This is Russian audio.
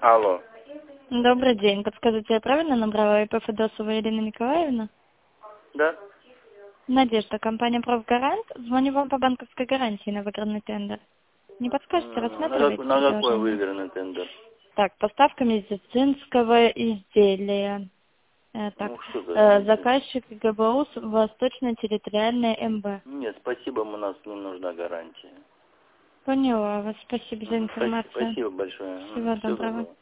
Алло. Добрый день. Подскажите, я правильно набрала ИП Федосова Елена Николаевна? Да? Надежда, компания «Профгарант». Звоню вам по банковской гарантии на выигранный тендер. Не подскажете, рассматриваете На какой предложение? выигранный тендер? Так, поставка медицинского изделия. Так, Ну, что за... заказчик ГБУ Восточная территориальная МБ. Нет, спасибо, у нас не нужна гарантия. Поняла вас. Спасибо за информацию. Спасибо большое. Всего Всего доброго. доброго.